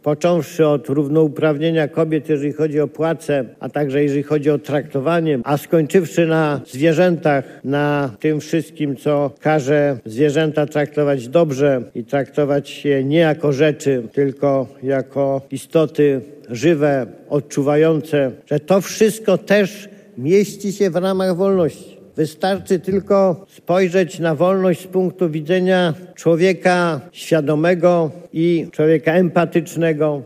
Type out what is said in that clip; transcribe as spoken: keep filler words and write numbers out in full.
począwszy od równouprawnienia kobiet, jeżeli chodzi o płace, a także jeżeli chodzi o traktowanie, a skończywszy na zwierzętach, na tym wszystkim, co każe zwierzęta traktować dobrze i traktować je nie jako rzeczy, tylko jako istoty żywe, odczuwające, że to wszystko też mieści się w ramach wolności. Wystarczy tylko spojrzeć na wolność z punktu widzenia człowieka świadomego i człowieka empatycznego,